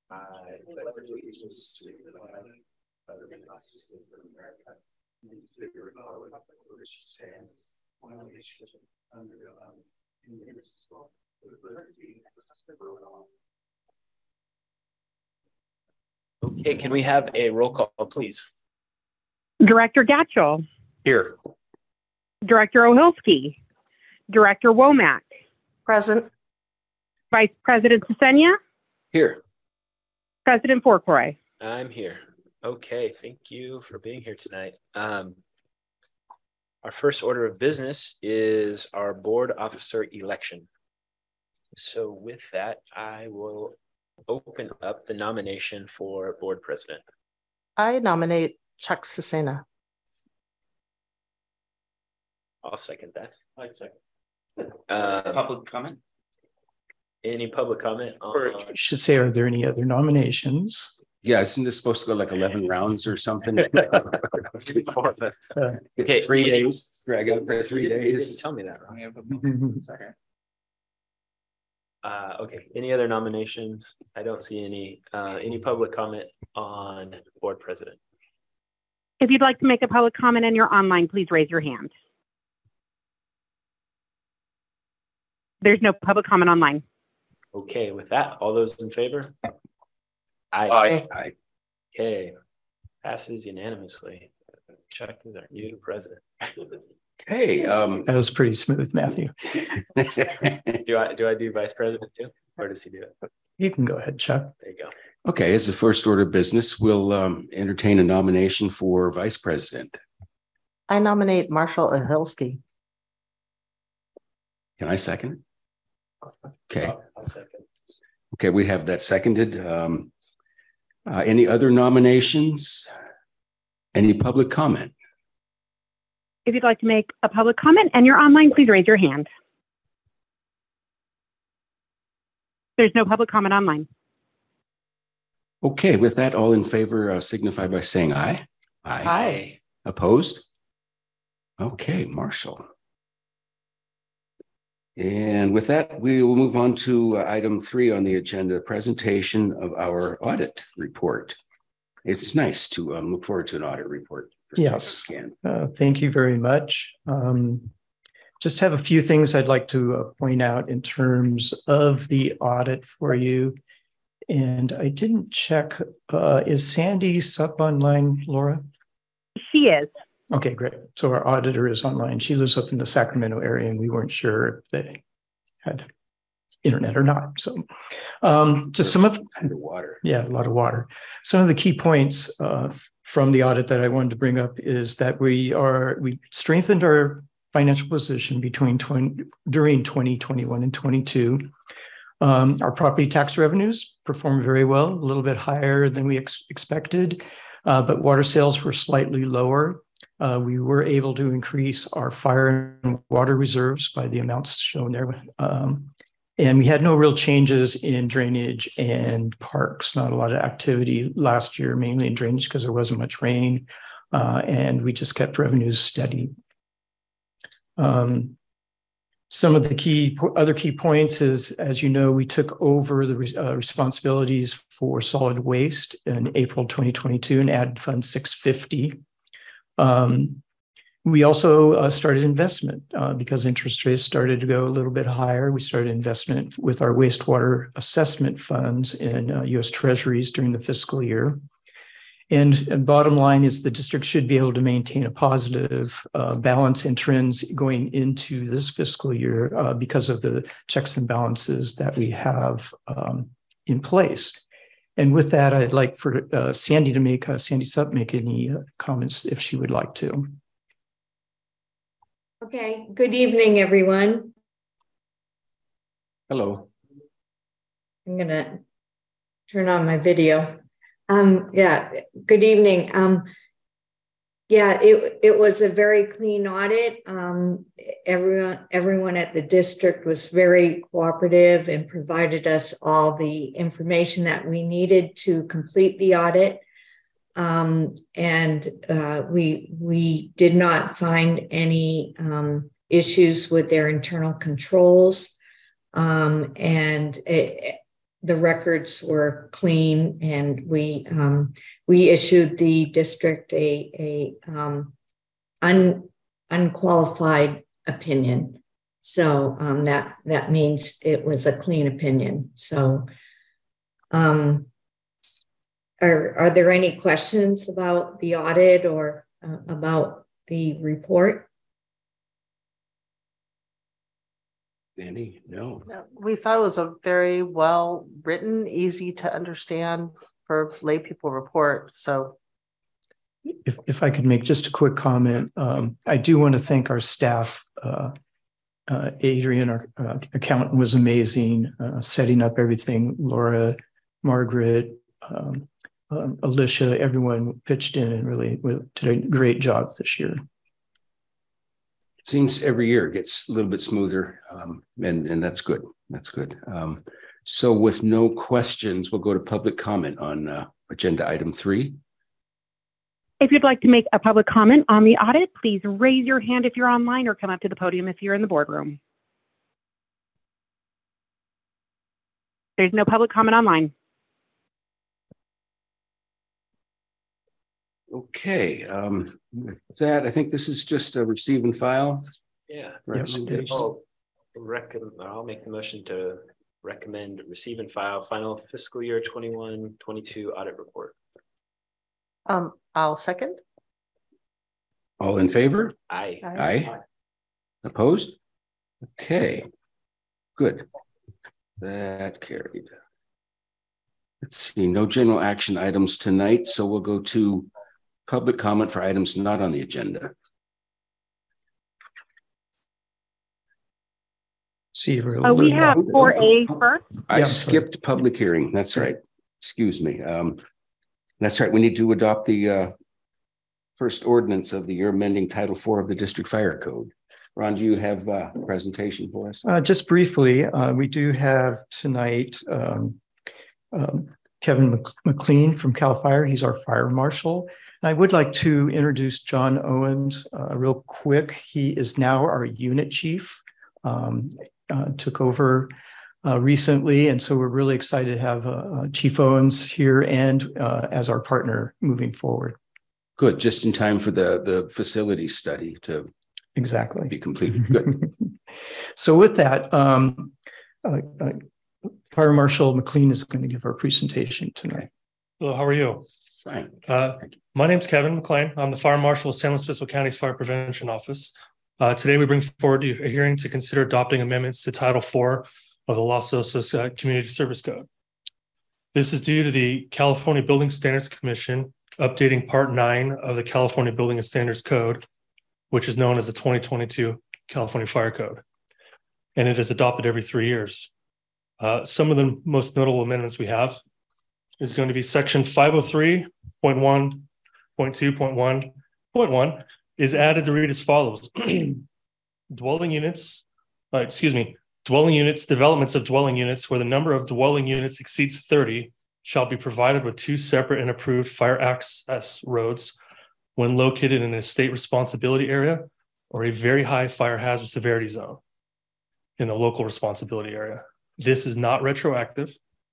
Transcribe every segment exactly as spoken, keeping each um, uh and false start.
I pledge allegiance to the flag of the United States of America and to the republic for which it stands, one nation under God, indivisible, with liberty and justice for all. Okay, can we have a roll call, please? Director Gatchell. Here. Director Ohilsky. Director Womack. Present. Vice President Sesenia. Here. President Fourcroy. I'm here. Okay, thank you for being here tonight. Um, our first order of business is our board officer election. So with that, I will open up the nomination for board president. I nominate Chuck Sesena. I'll second that. I'd second. Uh, Public comment? Any public comment on? Or I should say, are there any other nominations? Yeah, isn't this supposed to go like eleven rounds or something? Uh, Okay, Three days, drag out for three You didn't days. tell me that, right? Uh, okay, any other nominations? I don't see any. Uh, any public comment on board president? If you'd like to make a public comment and you're online, please raise your hand. There's no public comment online. Okay, with that, all those in favor? Aye. Aye. Aye. Okay, passes unanimously. Chuck is our new president. Okay, um. That was pretty smooth, Matthew. Do I do I do vice president too, or does he do it? You can go ahead, Chuck. There you go. Okay, as the first order of business, we'll um entertain a nomination for vice president. I nominate Marshall Ohilsky. Can I second? Okay, I'll, I'll second. okay, we have that seconded. Um, uh, any other nominations? Any public comment? If you'd like to make a public comment and you're online, please raise your hand. There's no public comment online. Okay, with that, all in favor uh, signify by saying aye. Aye. Opposed? Okay, Marshall. And with that, we will move on to uh, item three on the agenda, presentation of our audit report. It's nice to um, look forward to an audit report. Yes. Uh, thank you very much. Um, just have a few things I'd like to uh, point out in terms of the audit for you. And I didn't check, uh, is Sandy Sup online, Laura? She is. Okay, great. So our auditor is online. She lives up in the Sacramento area and we weren't sure if they had internet or not. So um, just some of underwater. Yeah, a lot of water. Some of the key points uh, from the audit that I wanted to bring up is that we are, we strengthened our financial position between twenty, during twenty twenty-one and twenty-two. Um, our property tax revenues performed very well, a little bit higher than we ex expected, uh, but water sales were slightly lower. Uh, we were able to increase our fire and water reserves by the amounts shown there. Um, and we had no real changes in drainage and parks, not a lot of activity last year, mainly in drainage because there wasn't much rain. Uh, and we just kept revenues steady. Um, some of the key other key points is, as you know, we took over the re uh, responsibilities for solid waste in April twenty twenty-two and added Fund six fifty. Um, we also uh, started investment uh, because interest rates started to go a little bit higher. We started investment with our wastewater assessment funds in uh, U S Treasuries during the fiscal year. And, and bottom line is the district should be able to maintain a positive uh, balance and trends going into this fiscal year uh, because of the checks and balances that we have um, in place. And with that, I'd like for uh, Sandy to make, uh, Sandy Sup make any uh, comments if she would like to. Okay, good evening, everyone. Hello. I'm gonna turn on my video. Um, yeah, good evening. Um, yeah, it, it was a very clean audit. Um, everyone, everyone at the district was very cooperative and provided us all the information that we needed to complete the audit. Um, and uh, we, we did not find any um, issues with their internal controls. Um, and it, the records were clean, and we um, we issued the district a a um, un, unqualified opinion. So um, that that means it was a clean opinion. So, um, are are there any questions about the audit or uh, about the report? Danny, no. We thought it was a very well written, easy to understand for lay people report. So If, if I could make just a quick comment, um, I do want to thank our staff. Uh, uh, Adrian, our uh, accountant, was amazing, uh, setting up everything. Laura, Margaret, um, um, Alicia, everyone pitched in and really, really did a great job this year. It seems every year it gets a little bit smoother, um, and, and that's good. That's good. Um, so with no questions, we'll go to public comment on uh, agenda item three. If you'd like to make a public comment on the audit, please raise your hand if you're online or come up to the podium if you're in the boardroom. There's no public comment online. Okay, um, with that, I think this is just a receive and file. Yeah. Yes, it is. I'll, recommend, I'll make the motion to recommend receive and file final fiscal year twenty-one twenty-two audit report. um, I'll second. All in favor? Aye. Aye. Aye. Opposed? Okay, good. That carried. Let's see, no general action items tonight, so we'll go to public comment for items not on the agenda. See, Oh, we have four A first. I Yeah, skipped public hearing. That's right. Excuse me. Um, that's right. We need to adopt the uh, first ordinance of the year amending Title Four of the District Fire Code. Ron, do you have uh, a presentation for us? Uh, just briefly, uh, we do have tonight um, um, Kevin Mc- McLean from CAL FIRE. He's our fire marshal. I would like to introduce John Owens uh, real quick. He is now our unit chief, um, uh, took over uh, recently. And so we're really excited to have uh, Chief Owens here and uh, as our partner moving forward. Good, just in time for the, the facility study to Exactly. be completed. Good. So with that, um, uh, uh, Fire Marshal McLean is going to give our presentation tonight. Hello, how are you? Fine. Uh, my name's Kevin McLean. I'm the Fire Marshal of San Luis Obispo County's Fire Prevention Office. Uh, today, we bring forward a hearing to consider adopting amendments to Title Four of the Los Osos uh, Community Service Code. This is due to the California Building Standards Commission updating Part Nine of the California Building and Standards Code, which is known as the twenty twenty-two California Fire Code, and it is adopted every three years. Uh, some of the most notable amendments we have is going to be Section five oh three point one point two point one point one is added to read as follows. Dwelling units, uh, excuse me, dwelling units, developments of dwelling units where the number of dwelling units exceeds thirty shall be provided with two separate and approved fire access roads when located in a state responsibility area or a very high fire hazard severity zone in a local responsibility area. This is not retroactive.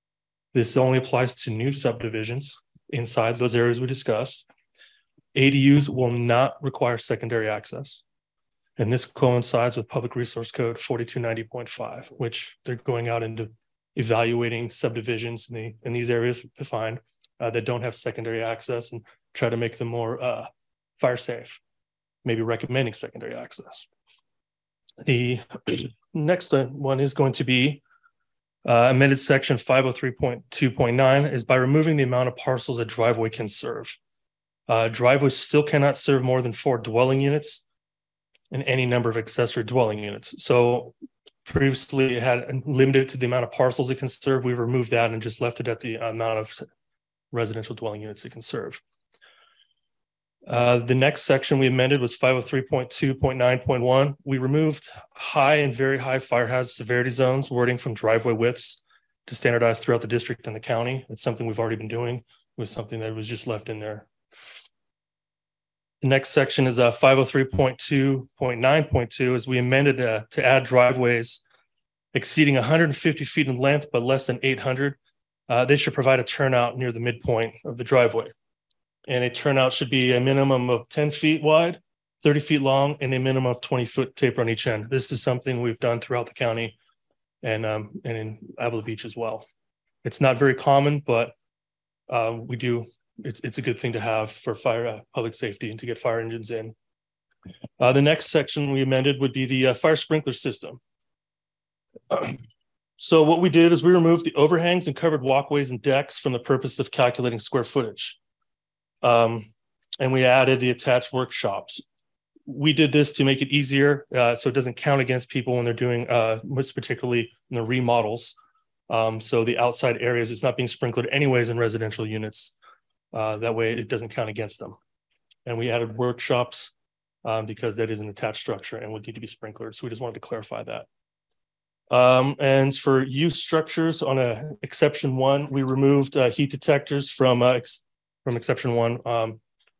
This only applies to new subdivisions inside those areas we discussed. A D Us will not require secondary access. And this coincides with Public Resource Code forty-two ninety point five, which they're going out into evaluating subdivisions in, the, in these areas defined uh, that don't have secondary access and try to make them more uh, fire safe, maybe recommending secondary access. The next one is going to be uh, amended section five oh three point two point nine is by removing the amount of parcels a driveway can serve. Uh, driveways still cannot serve more than four dwelling units and any number of accessory dwelling units. So previously it had limited to the amount of parcels it can serve. We've removed that and just left it at the amount of residential dwelling units it can serve. Uh, the next section we amended was five oh three point two point nine point one. We removed high and very high fire hazard severity zones wording from driveway widths to standardize throughout the district and the county. It's something we've already been doing. It was something that was just left in there. The next section is uh, five oh three point two point nine point two as we amended uh, to add driveways exceeding one hundred fifty feet in length but less than eight hundred, uh, they should provide a turnout near the midpoint of the driveway. And a turnout should be a minimum of ten feet wide, thirty feet long, and a minimum of twenty foot taper on each end. This is something we've done throughout the county and um, and in Avila Beach as well. It's not very common, but uh, we do. It's it's a good thing to have for fire uh, public safety and to get fire engines in. Uh, the next section we amended would be the uh, fire sprinkler system. So what we did is we removed the overhangs and covered walkways and decks from the purpose of calculating square footage. Um, and we added the attached workshops. We did this to make it easier uh, so it doesn't count against people when they're doing, uh, most particularly in the remodels. Um, so the outside areas, it's not being sprinkled anyways in residential units. Uh, that way it doesn't count against them. And we added workshops um, because that is an attached structure and would need to be sprinkled. So we just wanted to clarify that. Um, and for use structures on a exception one, we removed uh, heat detectors from uh, ex from exception one. Um,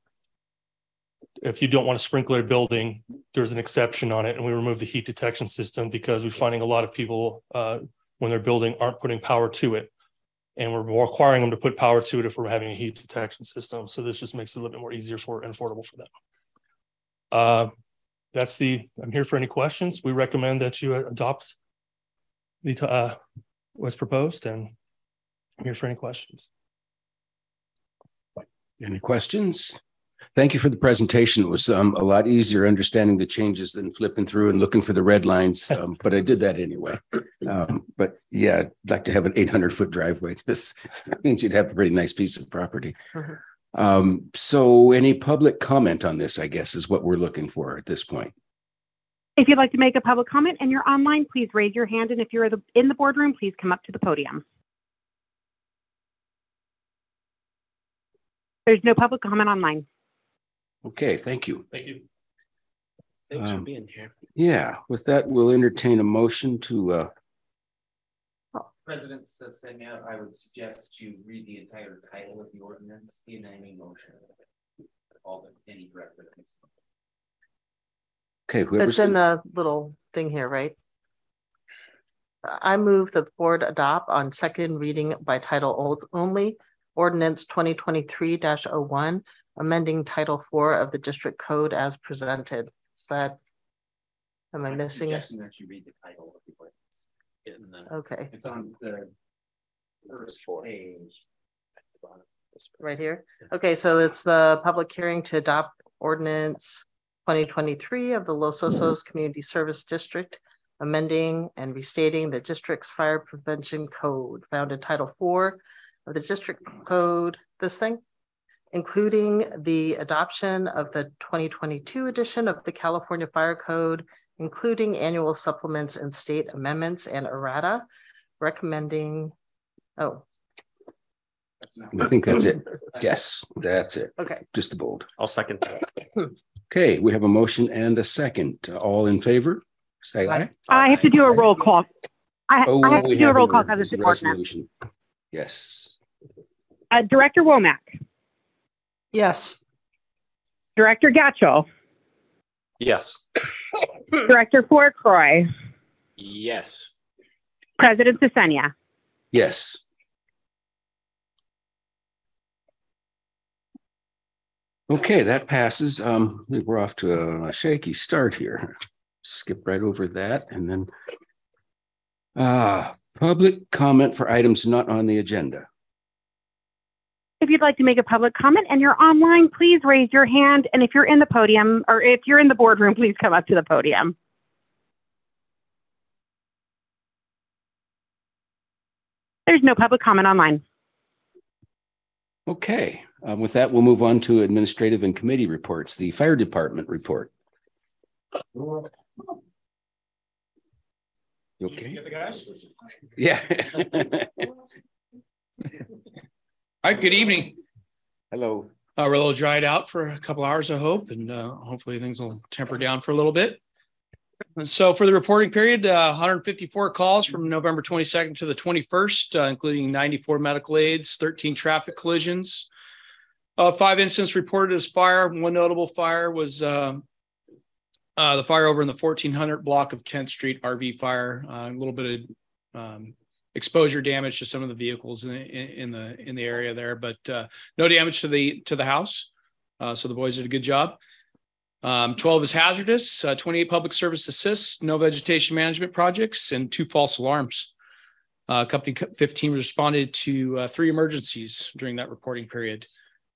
if you don't want to sprinkler a building, there's an exception on it, and we removed the heat detection system because we're finding a lot of people uh, when they're building aren't putting power to it, and we're requiring them to put power to it if we're having a heat detection system. So this just makes it a little bit more easier for and affordable for them. Uh, that's the. I'm here for any questions. We recommend that you adopt the uh, what's proposed, and I'm here for any questions. Any questions? Thank you for the presentation. It was um, a lot easier understanding the changes than flipping through and looking for the red lines, um, but I did that anyway. Um, but yeah, I'd like to have an eight hundred foot driveway. This means you'd have a pretty nice piece of property. Mm-hmm. Um, so any public comment on this, I guess, is what we're looking for at this point. If you'd like to make a public comment and you're online, please raise your hand. And if you're in the boardroom, please come up to the podium. There's no public comment online. Okay, thank you. Thank you. Thanks um, for being here. Yeah, with that, we'll entertain a motion to uh President Sesenia, I would suggest you read the entire title of the ordinance in any motion. All the any direct reference. Okay, it's in the little thing here, right? I move the board adopt on second reading by title only ordinance twenty twenty-three dash oh one, amending title four of the district code as presented. Is that, am I I'm missing it? Suggesting that you read the title of the ordinance. In the, okay. It's on the first page. Right here. Okay, so it's the public hearing to adopt ordinance twenty twenty-three of the Los Osos Community Service District, amending and restating the district's fire prevention code found in title four of the district code, this thing, including the adoption of the twenty twenty-two edition of the California Fire Code, including annual supplements and state amendments and errata, recommending, oh. I think that's it. Yes, that's it. Okay. Just the bold. I'll second that. Okay, we have a motion and a second. All in favor? Say aye. I have to do a roll call. I, Oh, I have we to do a roll an call because it's ordinance, important. resolution. Yes. Uh, Director Womack, Yes. Director Gatchell, Yes. Director Fourcroy, Yes. President Sesenia. Yes. Okay, that passes. Um, we're off to a, a shaky start here. Skip right over that and then uh, public comment for items not on the agenda. If you'd like to make a public comment and you're online, please raise your hand. And if you're in the podium or if you're in the boardroom, please come up to the podium. There's no public comment online. Okay, um, with that, we'll move on to administrative and committee reports. The fire department report. You okay? The guys? Yeah. All right, good evening. Hello. Uh, we're a little dried out for a couple hours, I hope, and uh, hopefully things will temper down for a little bit. And so for the reporting period, uh, one hundred fifty-four calls from November twenty-second to the twenty-first, uh, including ninety-four medical aids, thirteen traffic collisions. Uh, five incidents reported as fire. One notable fire was uh, Uh, the fire over in the fourteen hundred block of tenth Street R V fire, uh, a little bit of um, exposure damage to some of the vehicles in, in, in the in the area there, but uh, no damage to the to the house. Uh, so the boys did a good job. Um, twelve is hazardous, uh, twenty-eight public service assists, no vegetation management projects, and two false alarms. Uh, company fifteen responded to uh, three emergencies during that reporting period.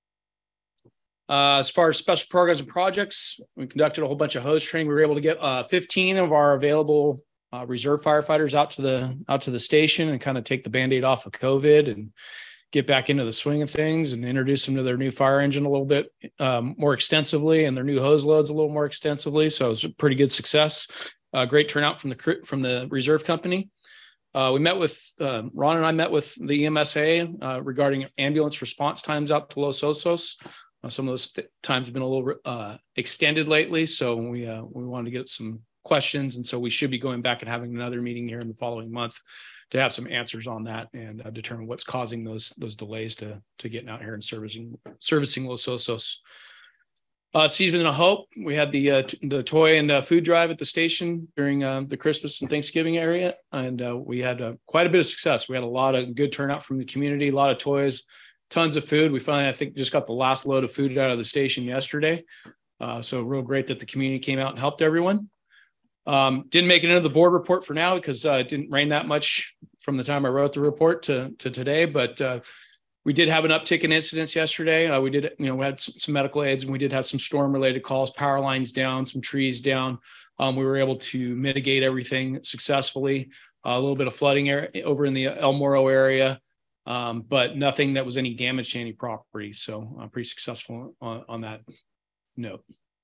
Uh, as far as special programs and projects, we conducted a whole bunch of hose training. We were able to get uh, fifteen of our available uh, reserve firefighters out to the out to the station and kind of take the Band-Aid off of COVID and get back into the swing of things and introduce them to their new fire engine a little bit um, more extensively and their new hose loads a little more extensively. So it was a pretty good success. Uh, great turnout from the from the reserve company. Uh, we met with uh, Ron and I met with the E M S A uh, regarding ambulance response times out to Los Osos. Uh, some of those times have been a little uh, extended lately, so we uh, we wanted to get some questions, and so we should be going back and having another meeting here in the following month to have some answers on that and uh, determine what's causing those those delays to to getting out here and servicing servicing Los Osos. Uh, Season of Hope, we had the uh, t- the toy and uh, food drive at the station during uh, the Christmas and Thanksgiving area, and uh, we had uh, quite a bit of success. We had a lot of good turnout from the community, a lot of toys, tons of food. We finally, I think, just got the last load of food out of the station yesterday. Uh, so real great that the community came out and helped everyone. Um, didn't make it into the board report for now because uh, it didn't rain that much from the time I wrote the report to, to today, but uh, we did have an uptick in incidents yesterday. Uh, we did, you know, we had some, some medical aids and we did have some storm related calls, power lines down, some trees down. Um, we were able to mitigate everything successfully. Uh, a little bit of flooding area over in the El Moro area. Um, but nothing that was any damage to any property. So I'm uh, pretty successful on, on that note.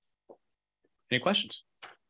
Any questions?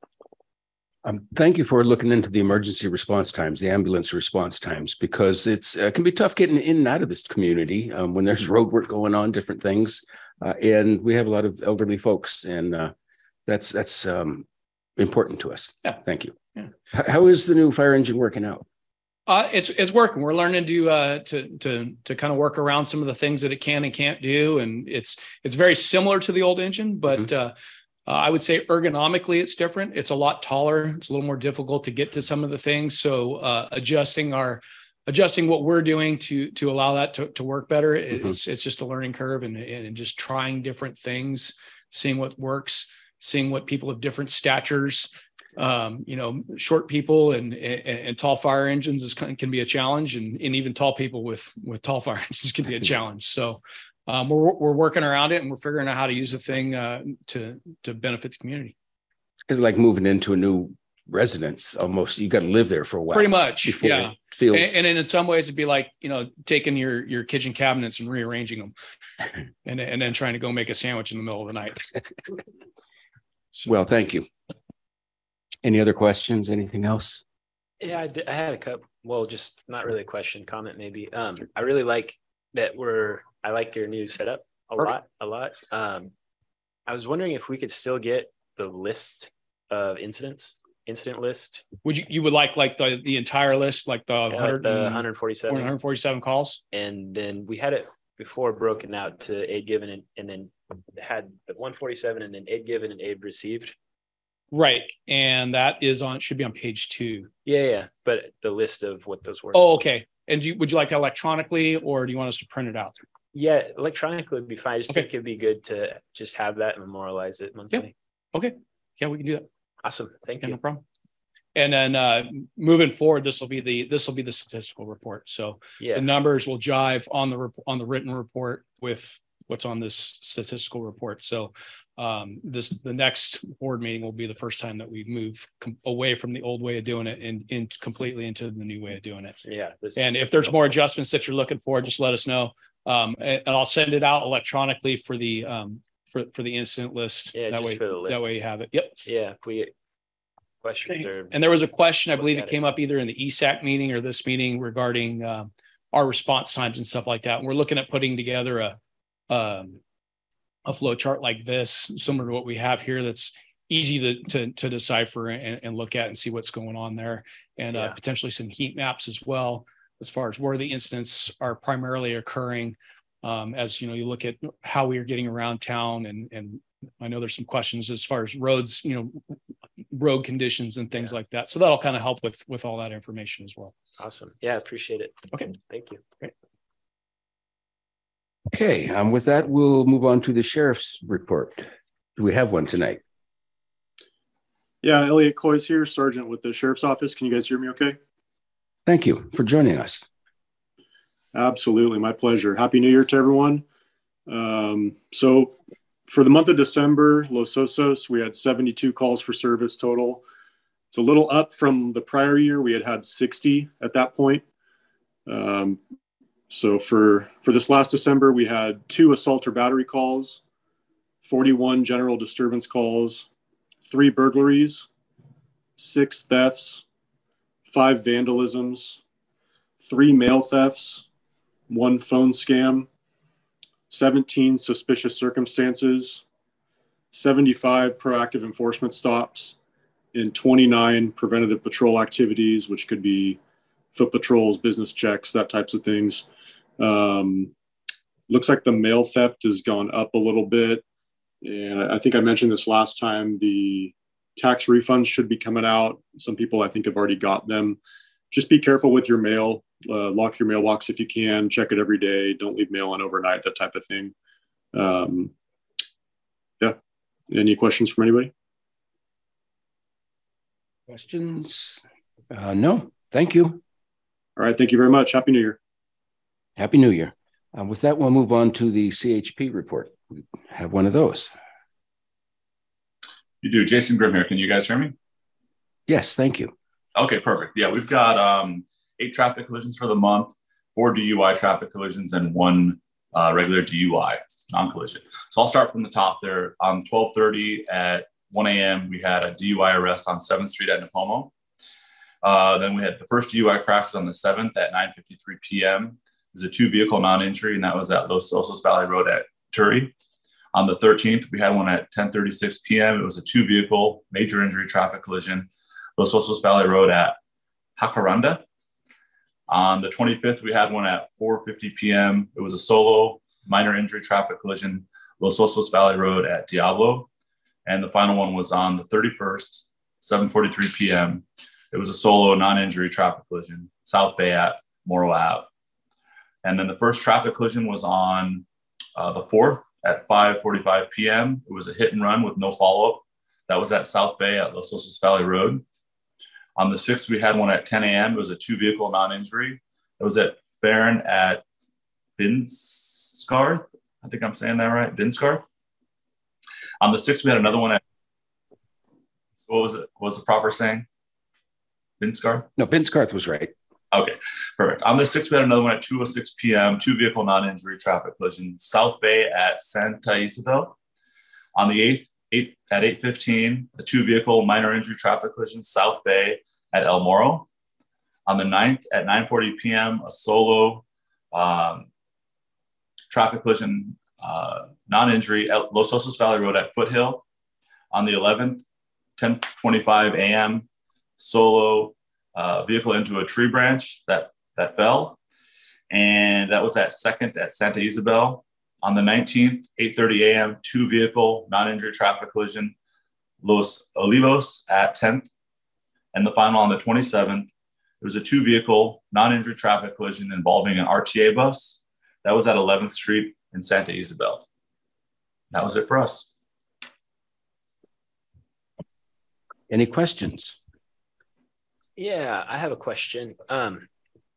Um, thank you for looking into the emergency response times, the ambulance response times, because it's uh, can be tough getting in and out of this community um, when there's road work going on, different things. Uh, and we have a lot of elderly folks, and uh, that's that's um, important to us. Yeah. Thank you. Yeah. H- how is the new fire engine working out? Uh, it's it's working. We're learning to uh, to to to kind of work around some of the things that it can and can't do, and it's it's very similar to the old engine, but mm-hmm. uh, uh, I would say ergonomically it's different. It's a lot taller. It's a little more difficult to get to some of the things. So uh, adjusting our adjusting what we're doing to to allow that to, to work better. Mm-hmm. It's it's just a learning curve, and and just trying different things, seeing what works, seeing what people of different statures. Um, you know, short people and, and, and tall fire engines is, can be a challenge, and, and even tall people with, with tall fire engines can be a challenge. So um, we're, we're working around it, and we're figuring out how to use the thing uh, to, to benefit the community. It's like moving into a new residence almost. You got to live there for a while. Pretty much. Yeah. Feels... And, and then in some ways it'd be like, you know, taking your, your kitchen cabinets and rearranging them and, and then trying to go make a sandwich in the middle of the night. So. Well, thank you. Any other questions? Anything else? Yeah, I, did, I had a couple. Well, just not really a question, comment maybe. Um, I really like that we're. I like your new setup a Perfect. lot, a lot. Um, I was wondering if we could still get the list of incidents, incident list. Would you? You would like like the the entire list, like the yeah, one hundred, the one forty-seven, one forty-seven calls, and then we had it before broken out to aid given and, and then had the one forty-seven and then aid given and aid received. Right. And that is on, should be on page two. Yeah. Yeah. But the list of what those were. Oh, okay. And do you, would you like that electronically, or do you want us to print it out? Yeah. Electronically would be fine. I just okay. think it'd be good to just have that and memorialize it monthly. Yeah. Okay. Yeah, we can do that. Awesome. Thank yeah, you. No problem. And then uh, moving forward, this will be the, this will be the statistical report. So yeah. the numbers will jive on the, on the written report with what's on this statistical report. So um, this, the next board meeting will be the first time that we move com- away from the old way of doing it and, and completely into the new way of doing it. Yeah. And if there's more adjustments that you're looking for, just let us know. Um, and, and I'll send it out electronically for the, um, for, for the incident list. Yeah, that way, list. that way you have it. Yep. Yeah. If we questions or. And there was a question, I believe it came it. up either in the E S A C meeting or this meeting regarding um, our response times and stuff like that. And we're looking at putting together a, um, a flow chart like this, similar to what we have here, that's easy to to, to decipher and, and look at and see what's going on there, and yeah. uh, potentially some heat maps as well, as far as where the incidents are primarily occurring, Um, as you know, you look at how we are getting around town, and and I know there's some questions as far as roads, you know, road conditions and things yeah. like that. So that'll kind of help with with all that information as well. Awesome. Yeah, appreciate it. Okay. Thank you. Great. Okay, um, with that, we'll move on to the sheriff's report. Do we have one tonight? Yeah, Elliot Coy's here, Sergeant with the Sheriff's Office. Can you guys hear me okay? Thank you for joining us. Absolutely, my pleasure. Happy New Year to everyone. Um, so for the month of December, Los Osos, we had seventy-two calls for service total. It's a little up from the prior year. We had had sixty at that point. Um, so for, for this last December, we had two assault or battery calls, forty-one general disturbance calls, three burglaries, six thefts, five vandalisms, three mail thefts, one phone scam, seventeen suspicious circumstances, seventy-five proactive enforcement stops, and twenty-nine preventative patrol activities, which could be foot patrols, business checks, that types of things. Um, looks like the mail theft has gone up a little bit. And I think I mentioned this last time, the tax refunds should be coming out. Some people I think have already got them. Just be careful with your mail. Uh, lock your mailbox if you can. Check it every day. Don't leave mail on overnight, that type of thing. Um, yeah. Any questions from anybody? Questions? Uh, no. Thank you. All right. Thank you very much. Happy New Year. Happy New Year. Uh, with that, we'll move on to the C H P report. We have one of those. You do. Jason Grimm here. Can you guys hear me? Yes. Thank you. Okay, perfect. Yeah, we've got um, eight traffic collisions for the month, four D U I traffic collisions, and one uh, regular D U I, non-collision. So I'll start from the top there. On twelve thirty at one A M, we had a D U I arrest on seventh Street at Napomo. Uh, then we had the first D U I crash was on the seventh at nine fifty-three P M It was a two-vehicle non-injury, and that was at Los Osos Valley Road at Turi. On the thirteenth, we had one at ten thirty-six P M It was a two-vehicle major injury traffic collision, Los Osos Valley Road at Jacaranda. On the twenty-fifth, we had one at four fifty P M It was a solo minor injury traffic collision, Los Osos Valley Road at Diablo. And the final one was on the thirty-first, seven forty-three P M It was a solo non-injury traffic collision, South Bay at Morrow Ave. And then the first traffic collision was on uh, the fourth at five forty-five P M It was a hit and run with no follow-up. That was at South Bay at Los Osos Valley Road. On the sixth, we had one at ten A M It was a two-vehicle non-injury. It was at Farron at Binscarth. I think I'm saying that right, Binscarth. On the sixth, we had another one at, what was it? What was the proper saying? Binscarth? No, Binscarth was right. Okay, perfect. On the sixth, we had another one at two oh six P M two-vehicle non-injury traffic collision, South Bay at Santa Isabel. On the eighth, eight, at eight fifteen, a two-vehicle minor injury traffic collision, South Bay at El Moro. On the ninth, at nine forty P M, a solo um, traffic collision, uh, non-injury at Los Osos Valley Road at Foothill. On the eleventh, ten twenty-five A M, solo uh, vehicle into a tree branch that, that fell. And that was at second at Santa Isabel. On the nineteenth, eight thirty A M, two vehicle non-injury traffic collision, Los Olivos at tenth. And the final on the twenty-seventh, it was a two vehicle non-injury traffic collision involving an R T A bus. That was at eleventh Street in Santa Isabel. That was it for us. Any questions? Yeah, I have a question. Um,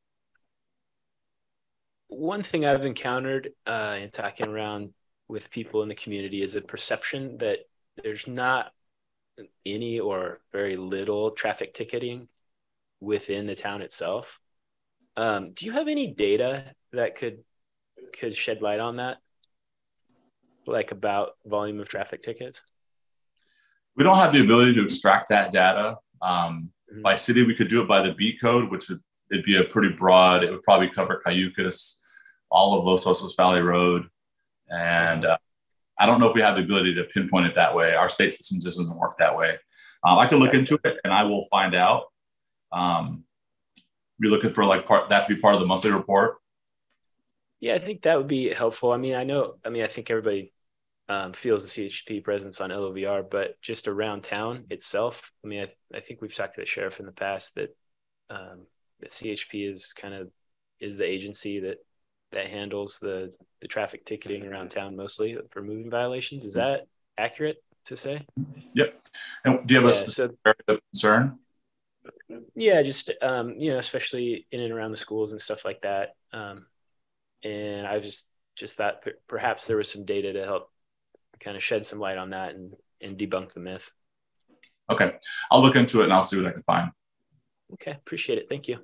one thing I've encountered uh, in talking around with people in the community is a perception that there's not any or very little traffic ticketing within the town itself. Um, do you have any data that could could shed light on that? Like about volume of traffic tickets? We don't have the ability to extract that data. Um, mm-hmm. By city, we could do it by the beat code, which would it'd be a pretty broad, it would probably cover Cayucas, all of Los Osos Valley Road. And uh, I don't know if we have the ability to pinpoint it that way. Our state system just doesn't work that way. Um, I can look into it and I will find out. Um, we're looking for like part that to be part of the monthly report. Yeah, I think that would be helpful. I mean, I know, I mean, I think everybody um, feels the C H P presence on L O V R, but just around town itself, I mean, I, I think we've talked to the sheriff in the past that um, that C H P is kind of is the agency that that handles the the traffic ticketing around town mostly for moving violations. Is that accurate to say? Yep. And do you have yeah, a specific so, area of concern? Yeah, just um, you know, especially in and around the schools and stuff like that. Um, and I just just thought p- perhaps there was some data to help kind of shed some light on that and and debunk the myth. Okay, I'll look into it and I'll see what I can find. Okay, appreciate it. Thank you.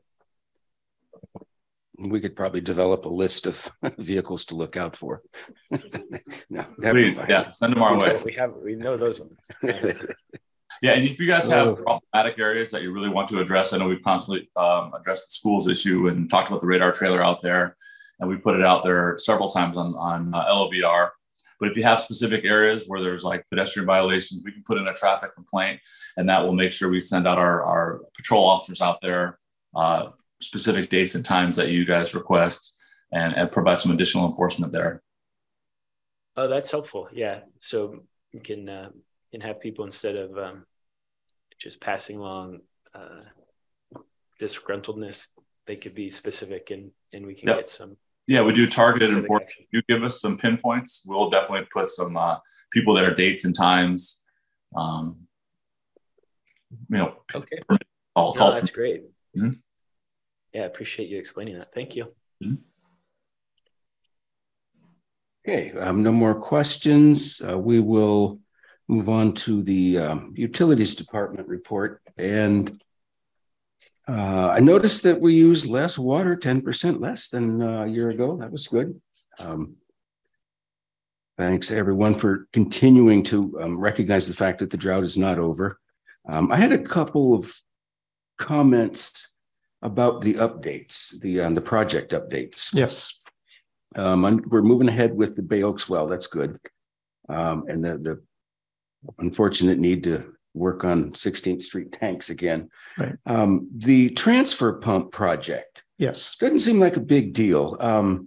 We could probably develop a list of vehicles to look out for. No, please, mind. yeah, send them our we way. Know, we have we know those ones. Yeah, and if you guys have oh. problematic areas that you really want to address, I know we've constantly um, addressed the schools issue and talked about the radar trailer out there, and we put it out there several times on on uh, L O V R. But if you have specific areas where there's like pedestrian violations, we can put in a traffic complaint, and that will make sure we send out our, our patrol officers out there, uh, specific dates and times that you guys request, and, and provide some additional enforcement there. Oh, that's helpful. Yeah. So you can, uh, can have people, instead of um, just passing along uh, disgruntledness, they could be specific, and, and we can yep. get some. Yeah, we do targeted enforcement. You give us some pinpoints, we'll definitely put some uh, people that are dates and times. Um, you know, okay. All, no, that's from- great. Mm-hmm. Yeah, I appreciate you explaining that. Thank you. Mm-hmm. Okay, um, no more questions. Uh, we will move on to the um, Utilities Department report. And uh, I noticed that we used less water, ten percent less than uh, a year ago. That was good. Um, thanks everyone for continuing to um, recognize the fact that the drought is not over. Um, I had a couple of comments about the updates, the um, the project updates. Yes. Um, I'm, we're moving ahead with the Bay Oaks well. That's good. Um, and the, the unfortunate need to work on sixteenth Street tanks again. Right. Um, the transfer pump project. Yes. Doesn't seem like a big deal. Um,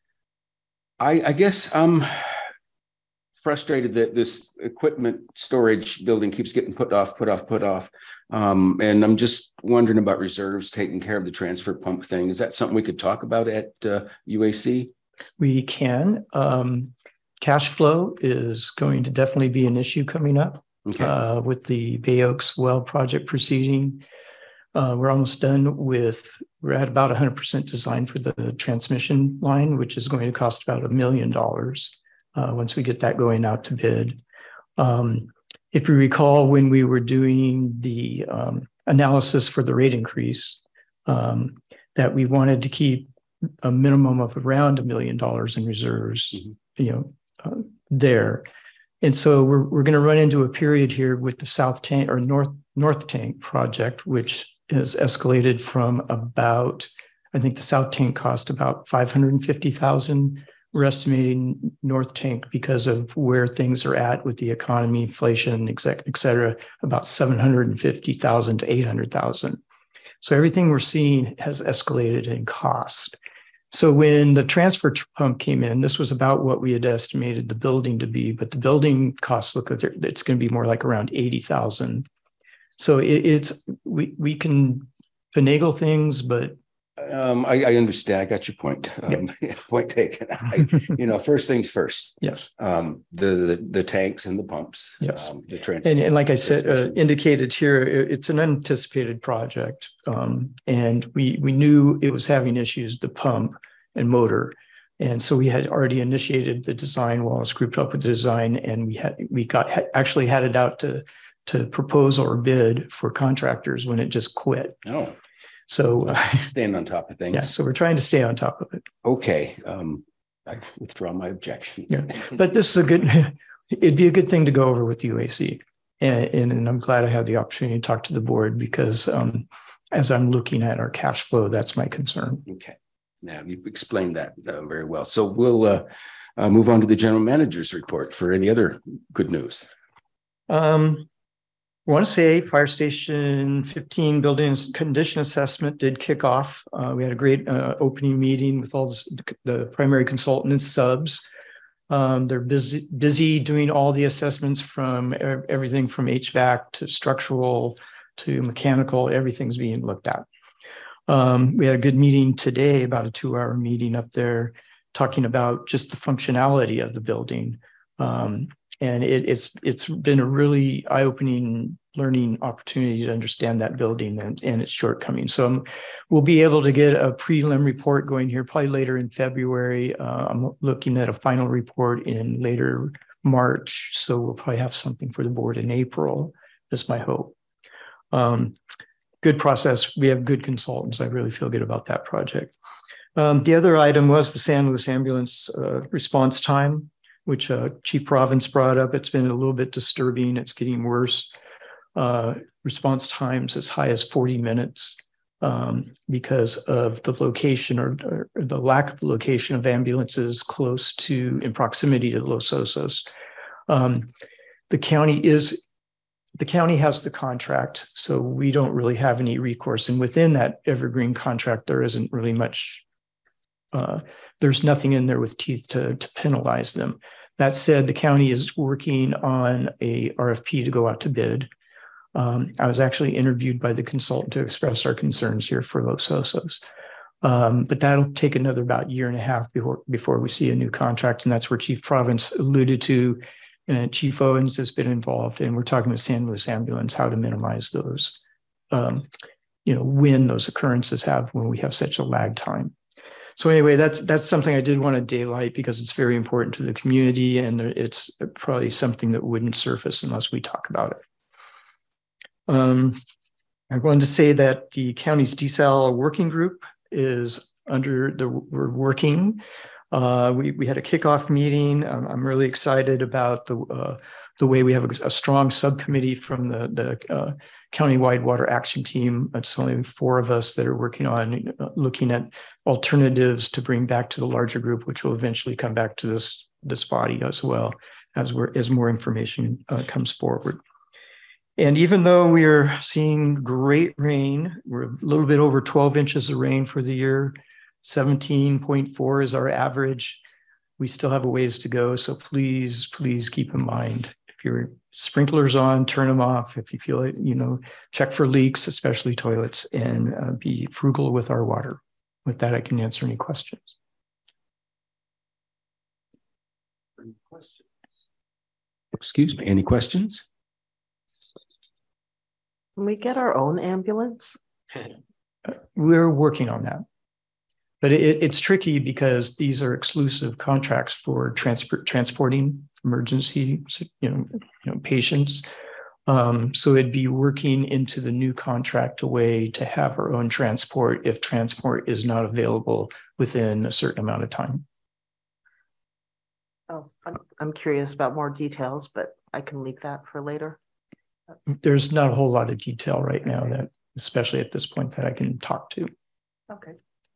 I, I guess I'm frustrated that this equipment storage building keeps getting put off, put off, put off. Um, and I'm just wondering about reserves taking care of the transfer pump thing. Is that something we could talk about at uh, U A C? We can. Um, cash flow is going to definitely be an issue coming up. Okay. Uh, with the Bay Oaks well project proceeding. Uh, we're almost done with, we're at about one hundred percent design for the transmission line, which is going to cost about a million dollars uh, once we get that going out to bid. Um, if you recall, when we were doing the um, analysis for the rate increase, um, that we wanted to keep a minimum of around a million dollars in reserves, mm-hmm. you know, uh, there. And so we're we're going to run into a period here with the South Tank or North North Tank project, which has escalated from about, I think the South Tank cost about five hundred fifty thousand dollars. We're estimating North Tank, because of where things are at with the economy, inflation, et cetera, about seven hundred fifty thousand to eight hundred thousand. So everything we're seeing has escalated in cost. So when the transfer pump came in, this was about what we had estimated the building to be, but the building costs look like it's going to be more like around eighty thousand. So it, it's we we can finagle things, but um, I, I understand. I got your point. Um, yeah. Point taken. I, you know, first things first. Yes. Um, the, the the tanks and the pumps. Yes. Um, the trans- and, and like I said, uh, indicated here, it, it's an unanticipated project, um, and we we knew it was having issues, the pump and motor, and so we had already initiated the design. Wallace grouped up with the design, and we had we got actually had it out to to proposal or bid for contractors when it just quit. Oh. So uh, staying on top of things. Yeah, so we're trying to stay on top of it. Okay, um, I withdraw my objection. Yeah, but this is a good. It'd be a good thing to go over with U A C, and, and, and I'm glad I had the opportunity to talk to the board, because um, as I'm looking at our cash flow, that's my concern. Okay, now you've explained that uh, very well. So we'll uh, uh, move on to the general manager's report for any other good news. Um, I want to say Fire Station fifteen buildings condition assessment did kick off. Uh, we had a great uh, opening meeting with all the, the primary consultant and subs. Um, they're busy, busy doing all the assessments from everything from H V A C to structural to mechanical. Everything's being looked at. Um, we had a good meeting today, about a two-hour meeting up there, talking about just the functionality of the building. Um, and it, it's it's been a really eye-opening learning opportunity to understand that building and, and its shortcomings. So um, we'll be able to get a prelim report going here probably later in February. Uh, I'm looking at a final report in later March. So we'll probably have something for the board in April, is my hope. Um, good process. We have good consultants. I really feel good about that project. Um, the other item was the San Luis ambulance uh, response time, which uh, Chief Province brought up. It's been a little bit disturbing. It's getting worse. Uh, response times as high as forty minutes um, because of the location or, or the lack of location of ambulances close to in proximity to Los Osos. Um, the county is the county has the contract, so we don't really have any recourse. And within that evergreen contract, there isn't really much. Uh, there's nothing in there with teeth to, to penalize them. That said, the county is working on a R F P to go out to bid. Um, I was actually interviewed by the consultant to express our concerns here for Los Osos. Um, but that'll take another about year and a half before, before we see a new contract. And that's where Chief Province alluded to. And Chief Owens has been involved. And we're talking with San Luis Ambulance how to minimize those, um, you know, when those occurrences have when we have such a lag time. So anyway, that's that's something I did want to daylight because it's very important to the community. And it's probably something that wouldn't surface unless we talk about it. Um, I wanted to say that the county's desal working group is under the, we're working. Uh, we, we had a kickoff meeting. Um, I'm really excited about the, uh, the way we have a, a strong subcommittee from the, the uh, countywide water action team. It's only four of us that are working on uh, looking at alternatives to bring back to the larger group, which will eventually come back to this, this body as well as we're, as more information uh, comes forward. And even though we are seeing great rain, we're a little bit over twelve inches of rain for the year, seventeen point four is our average. We still have a ways to go. So please, please keep in mind, if your sprinklers on, turn them off. If you feel it, you know, check for leaks, especially toilets, and uh, be frugal with our water. With that, I can answer any questions. Any questions? Excuse me, any questions? Can we get our own ambulance? We're working on that. But it, it's tricky because these are exclusive contracts for transport transporting emergency, you know, you know patients. Um, so it'd be working into the new contract a way to have our own transport if transport is not available within a certain amount of time. Oh, I'm, I'm curious about more details, but I can leave that for later. There's not a whole lot of detail right now that, especially at this point, that I can talk to. Okay.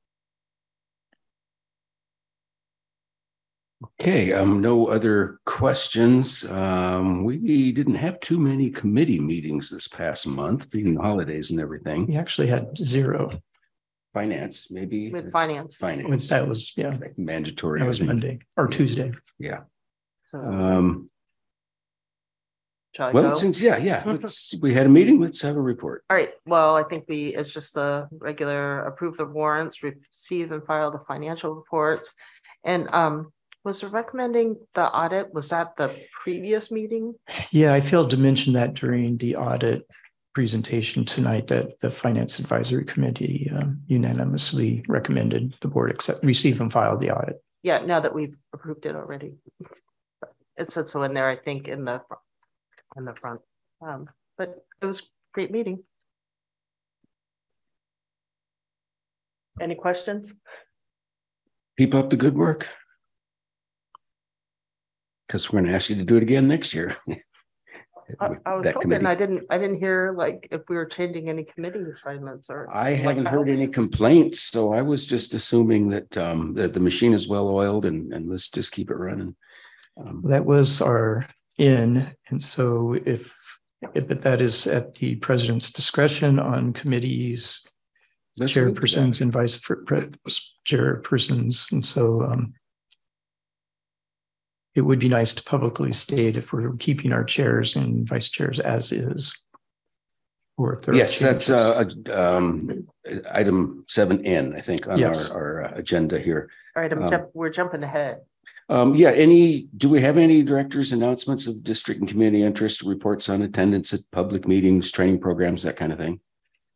Okay, um, no other questions. Um, we didn't have too many committee meetings this past month, being the holidays and everything. We actually had zero. Finance, maybe. With finance. Finance. That was, yeah. Like mandatory. That was Monday or Tuesday. Yeah. So, Um, shall I well, go? since, yeah, yeah, let's, we had a meeting, let's have a report. All right. Well, I think we, it's just the regular approve the warrants, receive and file the financial reports. And um, was the recommending the audit, was that the previous meeting? Yeah, I failed to mention that during the audit presentation tonight that the Finance Advisory Committee um, unanimously recommended the board accept, receive and file the audit. Yeah, now that we've approved it already. It said so in there, I think, in the in the front. Um, but it was a great meeting. Any questions? Keep up the good work. Because we're going to ask you to do it again next year. I, I was hoping I didn't I didn't hear like if we were changing any committee assignments or I like haven't how? heard any complaints, so I was just assuming that um that the machine is well oiled and and let's just keep it running. Um, that was our in, and so if But that is at the president's discretion on committees, Let's chairpersons and vice chairpersons. And so um, it would be nice to publicly state if we're keeping our chairs and vice chairs as is. Or if there yes, are that's uh, um, item seven N, I think, on yes. our, our agenda here. All right, I'm um, jump, we're jumping ahead. Um, yeah, any, do we have any directors' announcements of district and community interest, reports on attendance at public meetings, training programs, that kind of thing?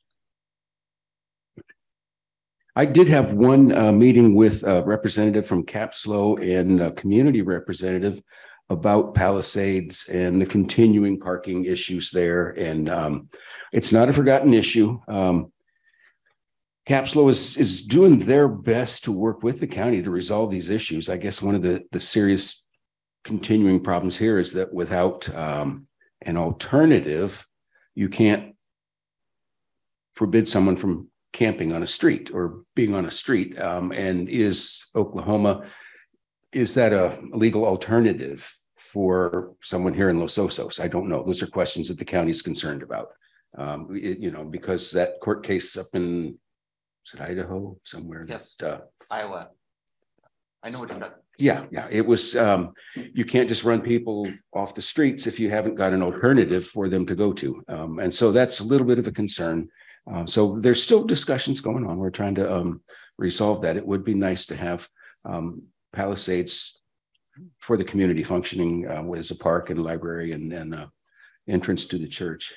I did have one uh, meeting with a representative from Capslow and a community representative about Palisades and the continuing parking issues there. And um, it's not a forgotten issue. Um, Capslow is, is doing their best to work with the county to resolve these issues. I guess one of the, the serious continuing problems here is that without um, an alternative, you can't forbid someone from camping on a street or being on a street. Um, and is Oklahoma, is that a legal alternative for someone here in Los Osos? I don't know. Those are questions that the county is concerned about. Um, it, you know, because that court case up in, is it Idaho somewhere? Yes, that, uh, Iowa. I know what you're talking. Yeah, yeah. It was, um, you can't just run people off the streets if you haven't got an alternative for them to go to. Um, and so that's a little bit of a concern. Um, so there's still discussions going on. We're trying to um, resolve that. It would be nice to have um, Palisades for the community functioning uh, as a park and library and, and uh, entrance to the church.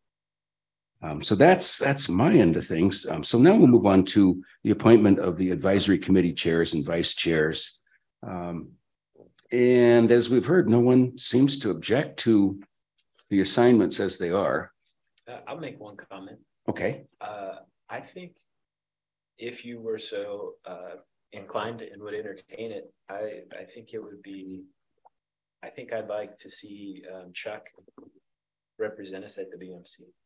Um, so that's that's my end of things. Um, so now we'll move on to the appointment of the advisory committee chairs and vice chairs. Um, and as we've heard, no one seems to object to the assignments as they are. Uh, I'll make one comment. Okay. Uh, I think if you were so uh, inclined and would entertain it, I, I think it would be, I think I'd like to see um, Chuck represent us at the B M C.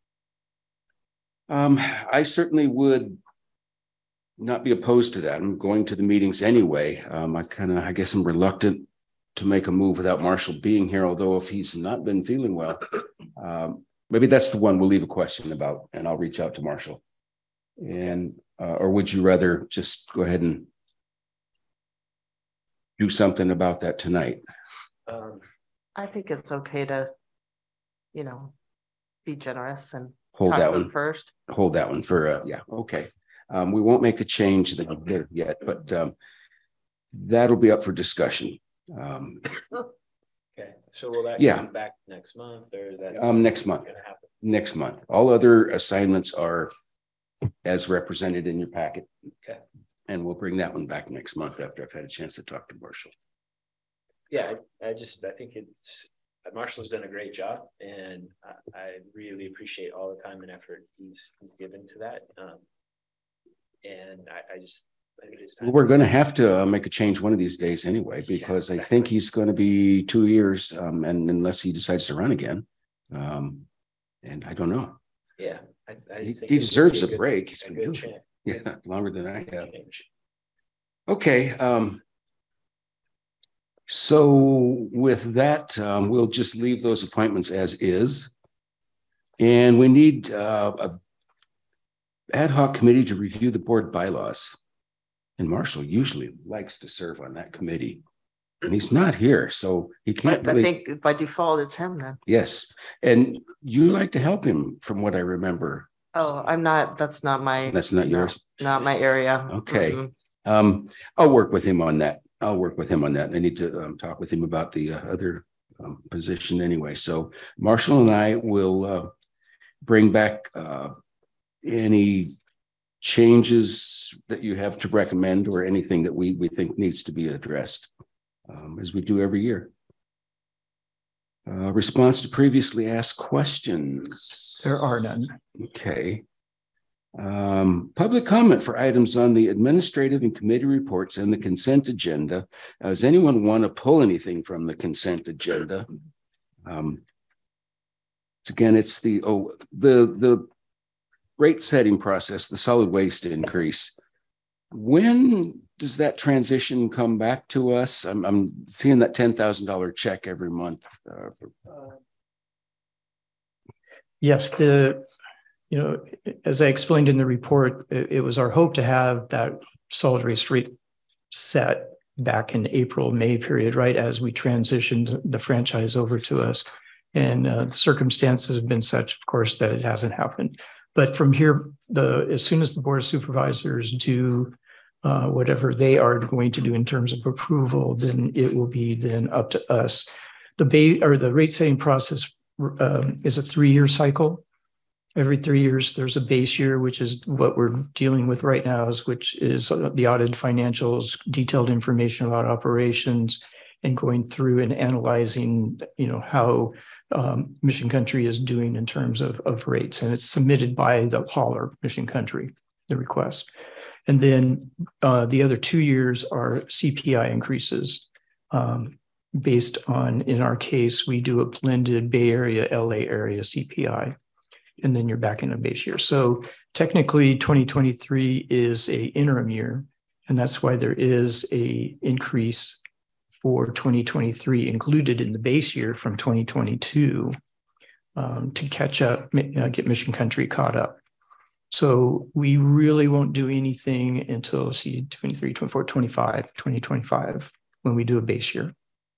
Um, I certainly would not be opposed to that. I'm going to the meetings anyway. Um, I kind of, I guess I'm reluctant to make a move without Marshall being here, although if he's not been feeling well, um, maybe that's the one we'll leave a question about and I'll reach out to Marshall. And, uh, or would you rather just go ahead and do something about that tonight? Um, I think it's okay to, you know, be generous and hold talk that about one it first. Hold that one for, uh, yeah, okay. Um, we won't make a change there yet, but um, that'll be up for discussion. Um, okay, so will that yeah. come back next month or that's um, next month? Gonna happen? Next month. All other assignments are as represented in your packet. Okay. And we'll bring that one back next month after I've had a chance to talk to Marshall. Yeah, I, I just, I think it's, Marshall's done a great job and I, I really appreciate all the time and effort he's he's given to that. Um, and I, I just, I think it's time. Well, we're going to have to uh, make a change one of these days anyway, because yeah, exactly. I think he's going to be two years um, and unless he decides to run again. Um, and I don't know. Yeah. I, I he, think he deserves a, a good, break. He's a been good doing chance. it. Yeah, longer than I have. Change. Okay. Um, so with that, um, we'll just leave those appointments as is. And we need uh, a ad hoc committee to review the board bylaws. And Marshall usually likes to serve on that committee. And he's not here, so he can't I, really... I think by default, it's him then. Yes. And you like to help him from what I remember. Oh, I'm not, that's not my... That's not no, yours? Not my area. Okay. Mm-hmm. Um, I'll work with him on that. I'll work with him on that. I need to um, talk with him about the uh, other um, position anyway. So Marshall and I will uh, bring back uh, any changes that you have to recommend or anything that we, we think needs to be addressed um, as we do every year. Uh, response to previously asked questions. There are none. Okay. Um, public comment for items on the administrative and committee reports and the consent agenda. Uh, does anyone want to pull anything from the consent agenda? Um, it's again, it's the oh the the rate setting process, the solid waste increase. When does that transition come back to us? I'm, I'm seeing that ten thousand dollar check every month. Uh, for, uh, Yes, the, you know, as I explained in the report, it, it was our hope to have that solid waste rate set back in April, May period, right as we transitioned the franchise over to us. And uh, the circumstances have been such, of course, that it hasn't happened. But from here, the as soon as the Board of Supervisors do uh, whatever they are going to do in terms of approval, then it will be then up to us. The base or the rate setting process um, is a three-year cycle. Every three years, there's a base year, which is what we're dealing with right now, is which is the audited financials, detailed information about operations, and going through and analyzing, you know, how um, Mission Country is doing in terms of, of rates. And it's submitted by the hauler, Mission Country, the request. And then uh, the other two years are C P I increases um, based on, in our case, we do a blended Bay Area, L A area C P I. And then you're back in a base year. So technically twenty twenty-three is a interim year. And that's why there is a increase for twenty twenty-three included in the base year from twenty twenty-two um, to catch up, uh, get Mission Country caught up. So we really won't do anything until see twenty-three, twenty-four, twenty-five, twenty twenty-five when we do a base year.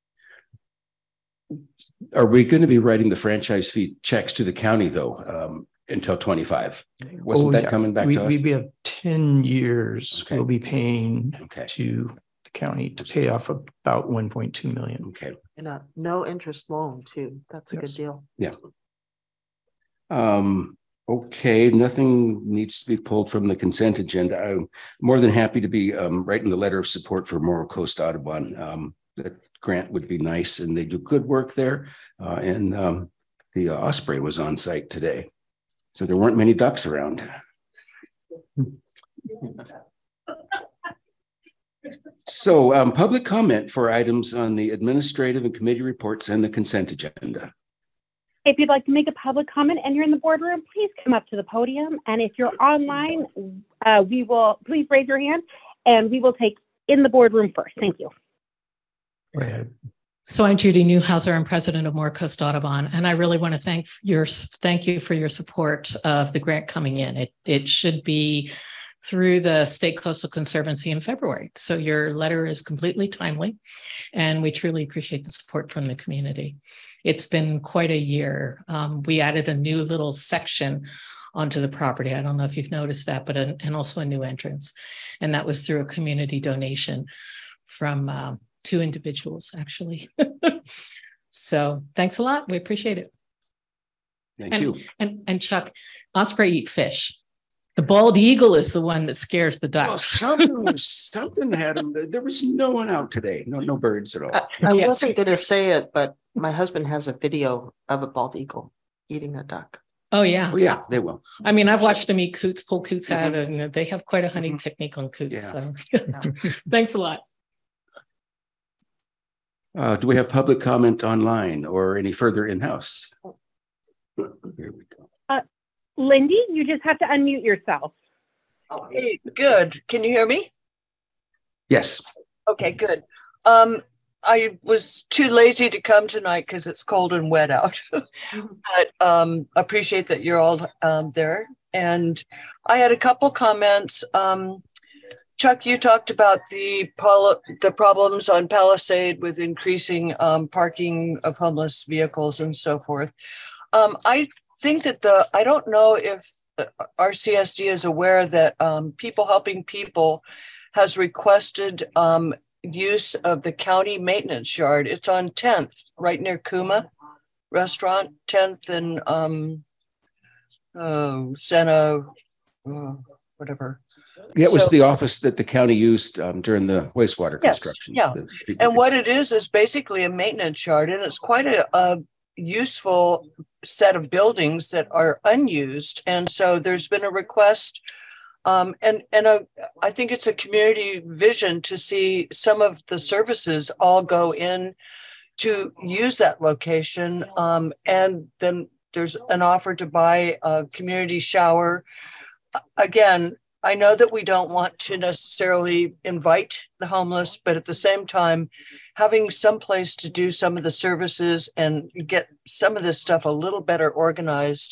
Are we going to be writing the franchise fee checks to the county though um, until twenty-five? Wasn't oh, that yeah. coming back we, to us? We, we have ten years. Okay. We'll be paying okay. to the county to pay off about one point two million. Okay. And a no interest loan too. That's a yes. good deal. Yeah. Um, okay. Nothing needs to be pulled from the consent agenda. I'm more than happy to be um, writing the letter of support for Morro Coast Audubon. Um, that grant would be nice, and they do good work there. Uh, and um, the uh, Osprey was on site today, so there weren't many ducks around. So um, public comment for items on the administrative and committee reports and the consent agenda. If you'd like to make a public comment and you're in the boardroom, please come up to the podium. And if you're online, uh, we will, please raise your hand and we will take in the boardroom first. Thank you. Go ahead. So I'm Judy Newhouser. I'm president of Morro Coast Audubon, and I really want to thank your thank you for your support of the grant coming in. It it should be through the State Coastal Conservancy in February. So your letter is completely timely, and we truly appreciate the support from the community. It's been quite a year. Um, we added a new little section onto the property. I don't know if you've noticed that, but a, and also a new entrance, and that was through a community donation from. Uh, Two individuals, actually. So thanks a lot. We appreciate it. Thank and, you. And, and Chuck, osprey eat fish. The bald eagle is the one that scares the ducks. Oh, something, something had them. There was no one out today. No, no birds at all. I, I Yeah. wasn't going to say it, but my husband has a video of a bald eagle eating a duck. Oh, yeah. Oh, yeah, they will. I mean, I've watched them eat coots, pull coots out, and they have quite a hunting technique on coots. Yeah. So thanks a lot. Uh, do we have public comment online or any further in-house? Here we go. Uh, Lindy, you just have to unmute yourself. Hey, good. Can you hear me? Yes. Okay, good. Um, I was too lazy to come tonight because it's cold and wet out, but um, appreciate that you're all um, there. And I had a couple comments. Um, Chuck, you talked about the pol- the problems on Palisade with increasing um, parking of homeless vehicles and so forth. Um, I think that the, I don't know if R C S D is aware that um, People Helping People has requested um, use of the county maintenance yard. It's on tenth, right near Kuma Restaurant, tenth and um, oh, Sena, uh, whatever. Yeah, it was So- the office that the county used um, during the wastewater Yes, construction. yeah. The- And what it is, is basically a maintenance yard, and it's quite a, a useful set of buildings that are unused. And so there's been a request, um, and, and a, I think it's a community vision to see some of the services all go in to use that location. Um, and then there's an offer to buy a community shower. Again, I know that we don't want to necessarily invite the homeless, but at the same time, having some place to do some of the services and get some of this stuff a little better organized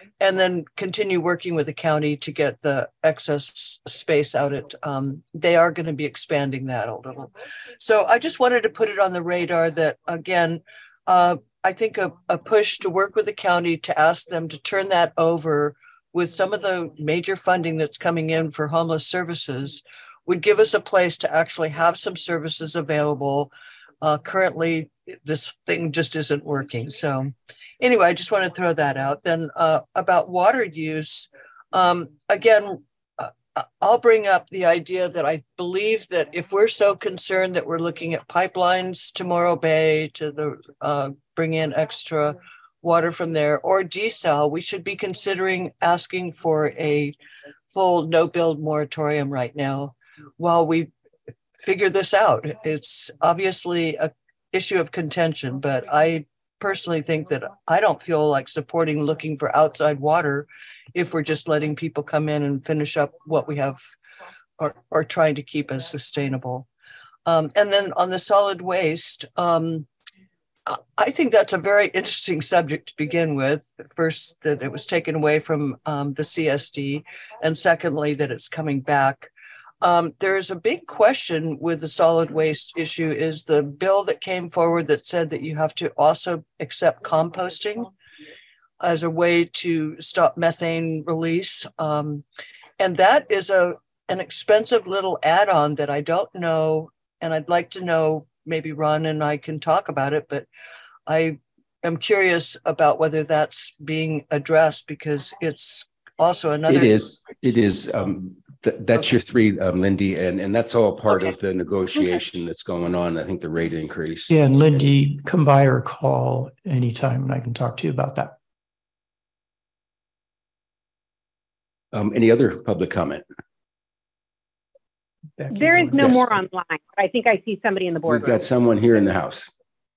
and then continue working with the county to get the excess space out at, um, they are going to be expanding that a little. So I just wanted to put it on the radar that, again, uh, I think a, a push to work with the county to ask them to turn that over with some of the major funding that's coming in for homeless services would give us a place to actually have some services available. Uh, currently, this thing just isn't working. So anyway, I just want to throw that out. Then uh, about water use, um, again, uh, I'll bring up the idea that I believe that if we're so concerned that we're looking at pipelines to Morro Bay to the uh, bring in extra water from there or desal, we should be considering asking for a full no build moratorium right now while we figure this out. It's obviously a issue of contention, but I personally think that I don't feel like supporting looking for outside water if we're just letting people come in and finish up what we have or, or trying to keep as sustainable. Um, and then on the solid waste, um, I think that's a very interesting subject to begin with. First, that it was taken away from um, the C S D, and secondly, that it's coming back. Um, there's a big question with the solid waste issue is the bill that came forward that said that you have to also accept composting as a way to stop methane release. Um, and that is a an expensive little add-on that I don't know, and I'd like to know, maybe Ron and I can talk about it, but I am curious about whether that's being addressed because it's also another. It is, it is. Um, th that's okay. Your three, um, Lindy, and, and that's all part okay. of the negotiation okay. that's going on. I think the rate increase. Yeah, and Lindy, come by or call anytime and I can talk to you about that. Um, any other public comment? Becky, there is no yes. more online. I think I see somebody in the boardroom. We've got someone here in the house.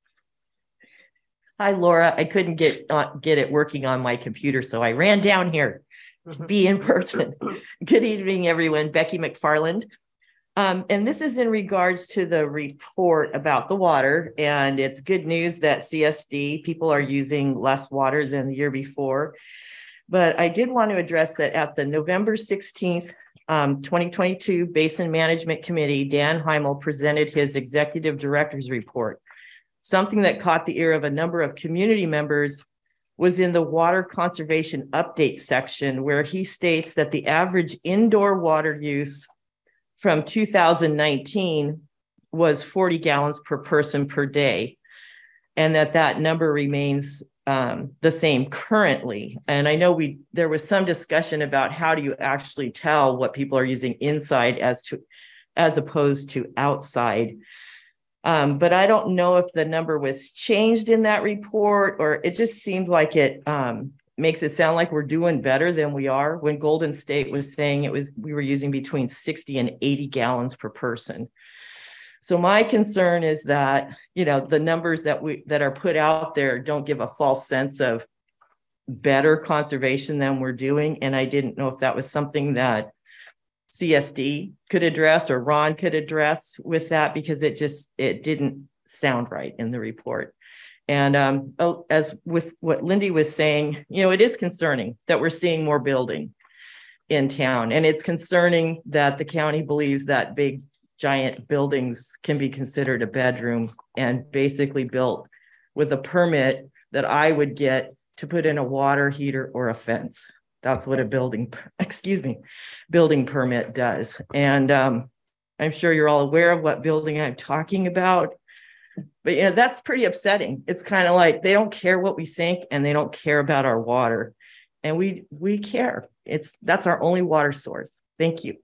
Hi, Laura. I couldn't get uh, get it working on my computer, so I ran down here to be in person. Good evening, everyone. Becky McFarland. Um, and this is in regards to the report about the water. And it's good news that C S D people are using less water than the year before. But I did want to address that at the November sixteenth, um, twenty twenty-two Basin Management Committee, Dan Heimel presented his executive director's report. Something that caught the ear of a number of community members was in the water conservation update section, where he states that the average indoor water use from two thousand nineteen was forty gallons per person per day, and that that number remains um, the same currently. And I know we there was some discussion about how do you actually tell what people are using inside as to as opposed to outside. Um, but I don't know if the number was changed in that report, or it just seemed like it um, makes it sound like we're doing better than we are, when Golden State was saying it was we were using between sixty and eighty gallons per person. So my concern is that, you know, the numbers that we that are put out there don't give a false sense of better conservation than we're doing. And I didn't know if that was something that C S D could address or Ron could address with that, because it just, it didn't sound right in the report. And um, as with what Lindy was saying, you know, it is concerning that we're seeing more building in town. And it's concerning that the county believes that big giant buildings can be considered a bedroom and basically built with a permit that I would get to put in a water heater or a fence. That's what a building, excuse me, building permit does. And um, I'm sure you're all aware of what building I'm talking about. But, you know, that's pretty upsetting. It's kind of like they don't care what we think and they don't care about our water. And we we care. It's that's our only water source. Thank you.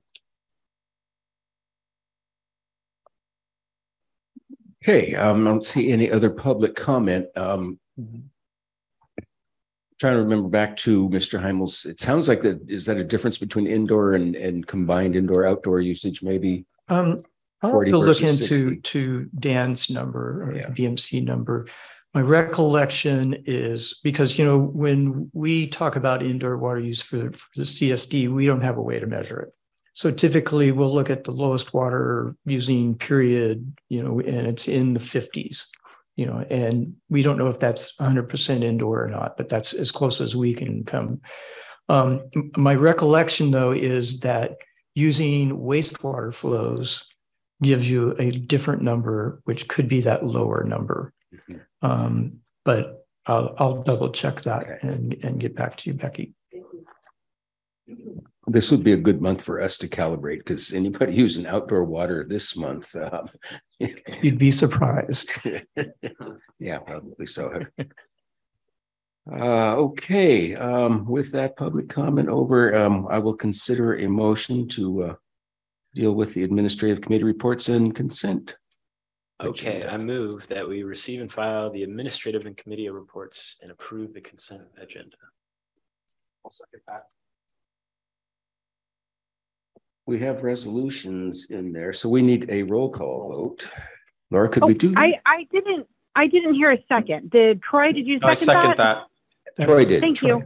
Okay, um, I don't see any other public comment. Um, trying to remember back to Mister Heimel's, it sounds like that, is that a difference between indoor and, and combined indoor outdoor usage, maybe? Um, I'll have to look into to Dan's number or yeah. the B M C number. My recollection is because, you know, when we talk about indoor water use for, for the C S D, we don't have a way to measure it. So typically we'll look at the lowest water using period, you know, and it's in the fifties. you know, and we don't know if that's one hundred percent indoor or not, but that's as close as we can come. Um, my recollection, though, is that using wastewater flows gives you a different number, which could be that lower number. Mm-hmm. Um, but I'll, I'll double check that okay. and, and get back to you, Becky. This would be a good month for us to calibrate, because anybody using outdoor water this month, um, you'd be surprised. Yeah, probably so. Uh, okay, um, with that public comment over, um, I will consider a motion to uh, deal with the administrative committee reports and consent. Okay, agenda. I move that we receive and file the administrative and committee reports and approve the consent agenda. I'll second that. We have resolutions in there, so we need a roll call vote. Laura, could oh, we do that? I, I didn't I didn't hear a second. Did Troy, did you second, no, I second that? that? Troy did. Thank Troy. you.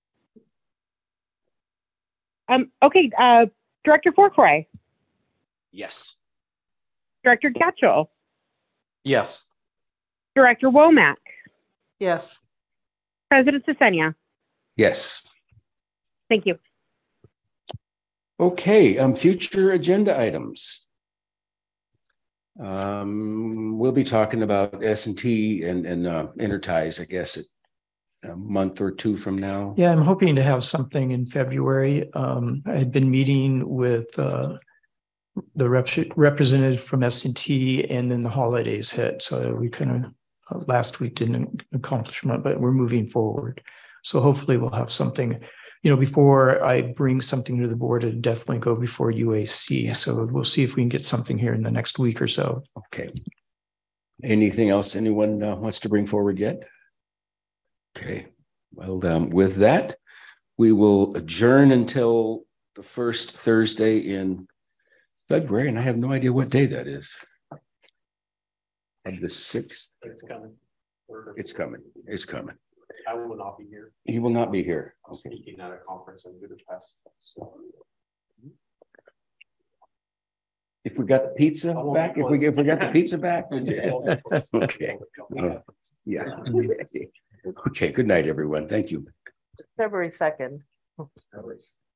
Um, okay, uh, Director Fourcroy. Yes. Director Gatchell. Yes. Director Womack. Yes. President Sesenia. Yes. Thank you. Okay, um, future agenda items. Um, we'll be talking about S and T and, and uh, Interties, I guess, at a month or two from now. Yeah, I'm hoping to have something in February. Um, I had been meeting with uh, the rep representative from S and T, and then the holidays hit. So we kind of, uh, last week didn't accomplish much, but we're moving forward. So hopefully we'll have something. You know, before I bring something to the board, it'd definitely go before U A C. Yeah. So we'll see if we can get something here in the next week or so. Okay. Anything else anyone uh, wants to bring forward yet? Okay. Well, um, with that, we will adjourn until the first Thursday in February, and I have no idea what day that is. And the sixth. It's coming. It's coming. It's coming. I will not be here. He will not be here. I'm okay. Speaking at a conference in Budapest. So. If we got the pizza back, if we if we got the pizza back, okay. Uh, yeah. Okay. Good night, everyone. Thank you. February second.